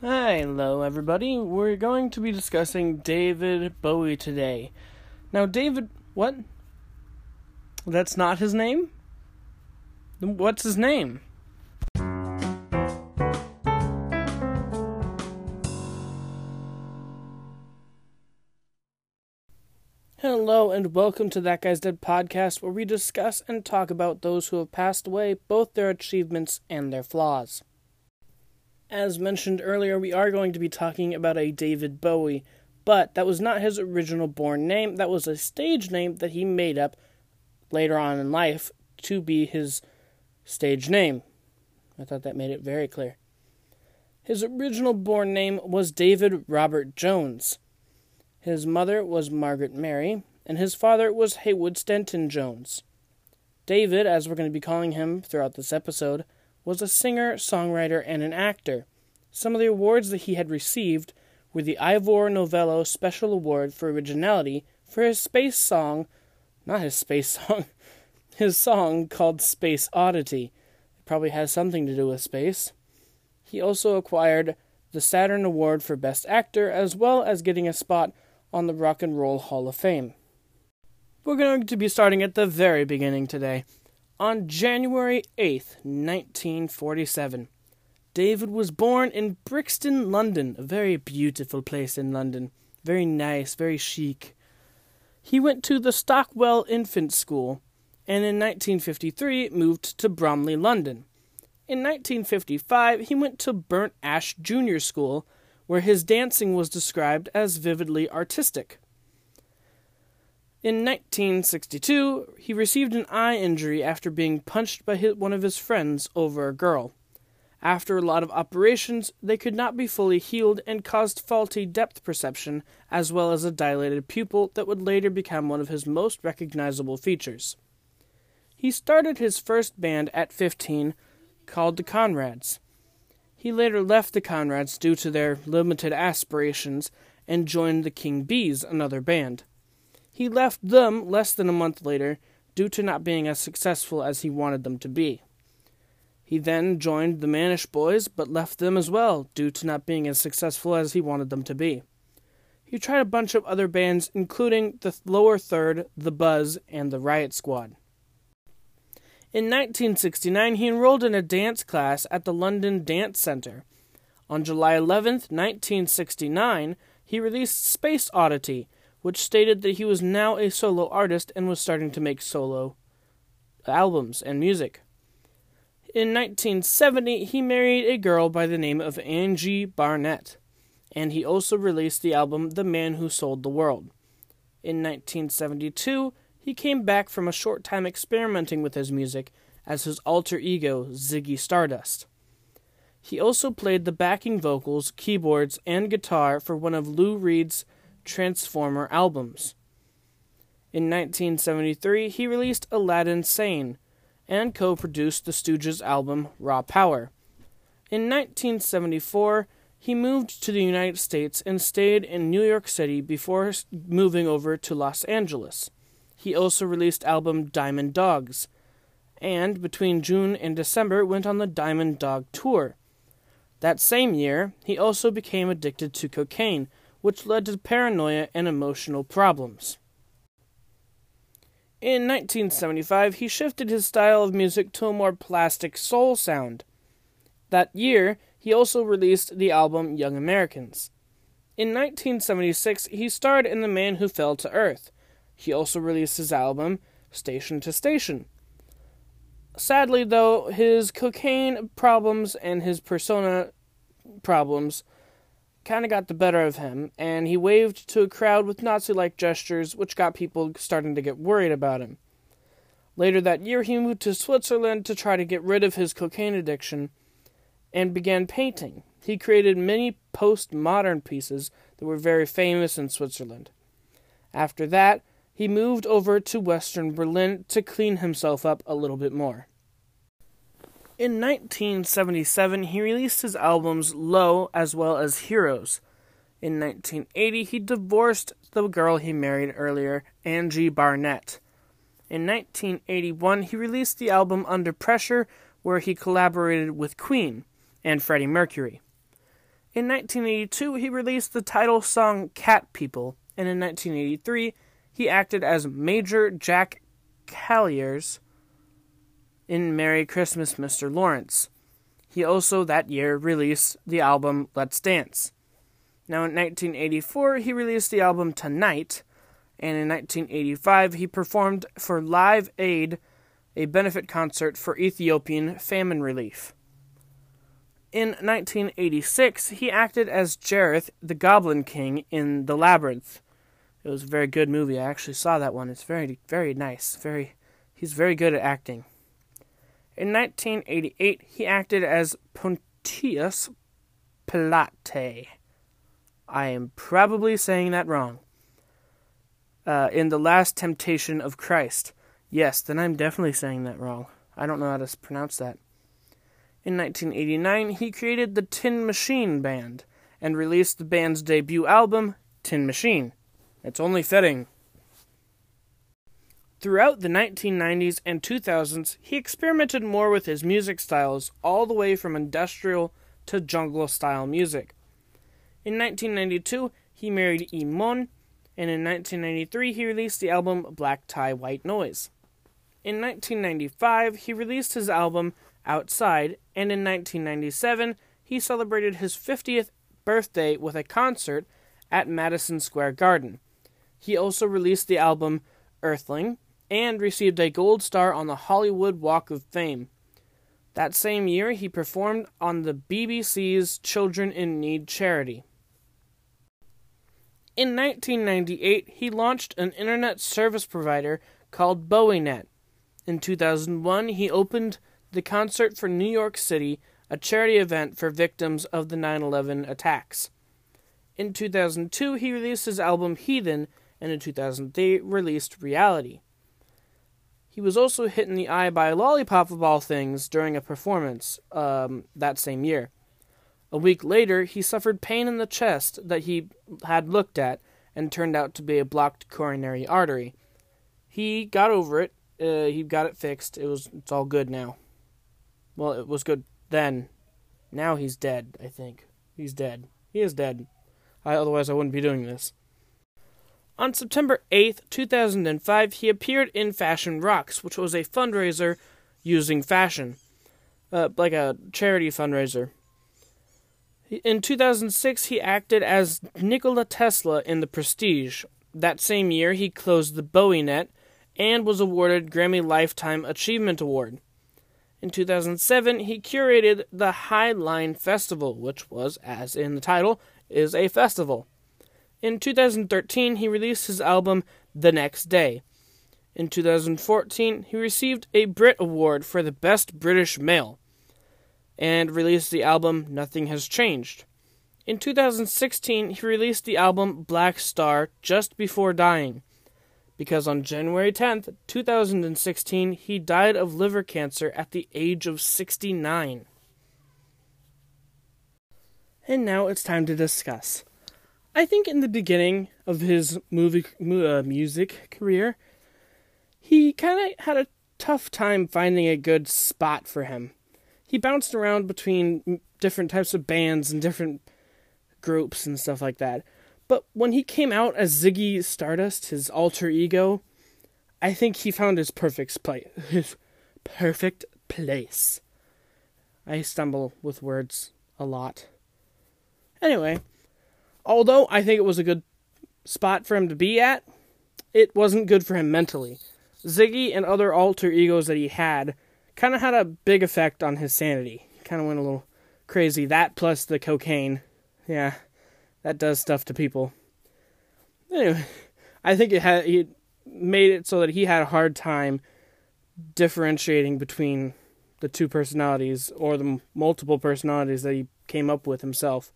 Hello, everybody. We're going to be discussing David Bowie today. Now, what? That's not his name? What's his name? Hello, and welcome to That Guy's Dead podcast, where we discuss and talk about those who have passed away, both their achievements and their flaws. As mentioned earlier, we are going to be talking about a David Bowie, but that was not his original born name. That was a stage name that he made up later on in life to be his stage name. I thought that made it very clear. His original born name was David Robert Jones. His mother was Margaret Mary, and his father was Haywood Stanton Jones. David, as we're going to be calling him throughout this episode, was a singer, songwriter, and an actor. Some of the awards that he had received were the Ivor Novello Special Award for Originality for his his song called Space Oddity. It probably has something to do with space. He also acquired the Saturn Award for Best Actor, as well as getting a spot on the Rock and Roll Hall of Fame. We're going to be starting at the very beginning today. On January 8th, 1947, David was born in Brixton, London, a very beautiful place in London. Very nice, very chic. He went to the Stockwell Infant School, and in 1953 moved to Bromley, London. In 1955, he went to Burnt Ash Junior School, where his dancing was described as vividly artistic. In 1962, he received an eye injury after being punched by one of his friends over a girl. After a lot of operations, they could not be fully healed and caused faulty depth perception, as well as a dilated pupil that would later become one of his most recognizable features. He started his first band at 15, called the Conrads. He later left the Conrads due to their limited aspirations and joined the King Bees, another band. He left them less than a month later due to not being as successful as he wanted them to be. He then joined the Manish Boys, but left them as well due to not being as successful as he wanted them to be. He tried a bunch of other bands, including the Lower Third, The Buzz, and the Riot Squad. In 1969, he enrolled in a dance class at the London Dance Centre. On July 11th, 1969, he released Space Oddity, which stated that he was now a solo artist and was starting to make solo albums and music. In 1970, he married a girl by the name of Angie Barnett, and he also released the album The Man Who Sold the World. In 1972, he came back from a short time experimenting with his music as his alter ego, Ziggy Stardust. He also played the backing vocals, keyboards, and guitar for one of Lou Reed's Transformer albums. In 1973, he released Aladdin Sane and co-produced the Stooges album Raw Power. In 1974, he moved to the United States and stayed in New York City before moving over to Los Angeles. He also released album Diamond Dogs, and between June and December went on the Diamond Dog Tour. That same year, he also became addicted to cocaine, which led to paranoia and emotional problems. In 1975, he shifted his style of music to a more plastic soul sound. That year, he also released the album Young Americans. In 1976, he starred in The Man Who Fell to Earth. He also released his album Station to Station. Sadly, though, his cocaine problems and his persona problems kind of got the better of him, and he waved to a crowd with Nazi-like gestures, which got people starting to get worried about him. Later that year, he moved to Switzerland to try to get rid of his cocaine addiction and began painting. He created many postmodern pieces that were very famous in Switzerland. After that, he moved over to Western Berlin to clean himself up a little bit more. In 1977, he released his albums Low as well as Heroes. In 1980, he divorced the girl he married earlier, Angie Barnett. In 1981, he released the album Under Pressure, where he collaborated with Queen and Freddie Mercury. In 1982, he released the title song Cat People, and in 1983, he acted as Major Jack Calliers in Merry Christmas, Mr. Lawrence. He also, that year, released the album Let's Dance. Now, in 1984, he released the album Tonight, and in 1985, he performed for Live Aid, a benefit concert for Ethiopian famine relief. In 1986, he acted as Jareth, the Goblin King, in The Labyrinth. It was a very good movie. I actually saw that one. It's very, very nice. He's very good at acting. In 1988, he acted as Pontius Pilate. I am probably saying that wrong. In The Last Temptation of Christ. Yes, then I'm definitely saying that wrong. I don't know how to pronounce that. In 1989, he created the Tin Machine Band and released the band's debut album, Tin Machine. It's only fitting. Throughout the 1990s and 2000s, he experimented more with his music styles, all the way from industrial to jungle-style music. In 1992, he married Imon, and in 1993, he released the album Black Tie, White Noise. In 1995, he released his album Outside, and in 1997, he celebrated his 50th birthday with a concert at Madison Square Garden. He also released the album Earthling, and received a gold star on the Hollywood Walk of Fame. That same year, he performed on the BBC's Children in Need charity. In 1998, he launched an internet service provider called BowieNet. In 2001, he opened the Concert for New York City, a charity event for victims of the 9/11 attacks. In 2002, he released his album Heathen, and in 2003, released Reality. He was also hit in the eye by a lollipop of all things during a performance that same year. A week later, he suffered pain in the chest that he had looked at and turned out to be a blocked coronary artery. He got over it. He got it fixed. It's all good now. Well, it was good then. Now he's dead, I think. He's dead. He is dead. Otherwise, I wouldn't be doing this. On September 8th, 2005, he appeared in Fashion Rocks, which was a fundraiser using fashion. Like a charity fundraiser. In 2006, he acted as Nikola Tesla in The Prestige. That same year, he closed the BowieNet and was awarded Grammy Lifetime Achievement Award. In 2007, he curated the High Line Festival, which was, as in the title, is a festival. In 2013, he released his album The Next Day. In 2014, he received a Brit Award for the Best British Male, and released the album Nothing Has Changed. In 2016, he released the album Black Star just before dying, because on January 10th, 2016, he died of liver cancer at the age of 69. And now it's time to discuss. I think in the beginning of his music career, he kind of had a tough time finding a good spot for him. He bounced around between different types of bands and different groups and stuff like that. But when he came out as Ziggy Stardust, his alter ego, I think he found his perfect place. I stumble with words a lot. Anyway, although I think it was a good spot for him to be at, it wasn't good for him mentally. Ziggy and other alter egos that he had kind of had a big effect on his sanity. He kind of went a little crazy. That plus the cocaine. Yeah, that does stuff to people. Anyway, I think he made it so that he had a hard time differentiating between the two personalities or the multiple personalities that he came up with himself.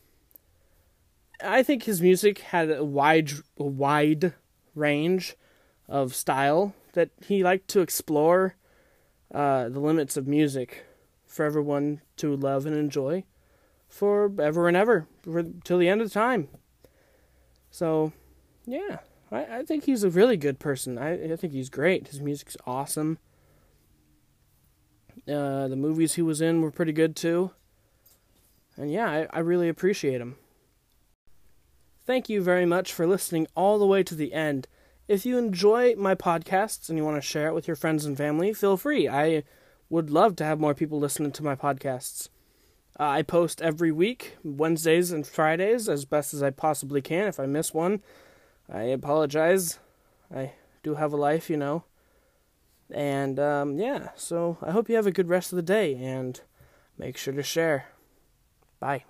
I think his music had a wide range of style that he liked to explore the limits of music for everyone to love and enjoy forever and ever, till the end of time. So, yeah, I think he's a really good person. I think he's great. His music's awesome. The movies he was in were pretty good, too. And yeah, I really appreciate them. Thank you very much for listening all the way to the end. If you enjoy my podcasts and you want to share it with your friends and family, feel free. I would love to have more people listening to my podcasts. I post every week, Wednesdays and Fridays, as best as I possibly can. If I miss one, I apologize. I do have a life, you know. And, so I hope you have a good rest of the day, and make sure to share. Bye.